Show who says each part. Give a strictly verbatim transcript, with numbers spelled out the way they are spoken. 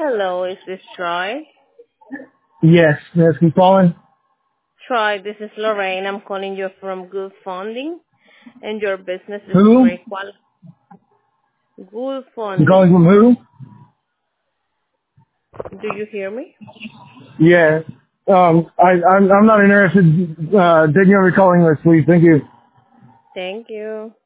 Speaker 1: Hello, is this Troy?
Speaker 2: Yes, yes, keep calling.
Speaker 1: Troy, this is Lorraine. I'm calling you from Good Funding, and your business is
Speaker 2: Who?
Speaker 1: pre-qual. Good
Speaker 2: You calling
Speaker 1: Funding.
Speaker 2: from who?
Speaker 1: Do you hear me?
Speaker 2: Yeah. Um, I, I'm, I'm not interested, uh, taking over calling list, please. Thank you.
Speaker 1: Thank you.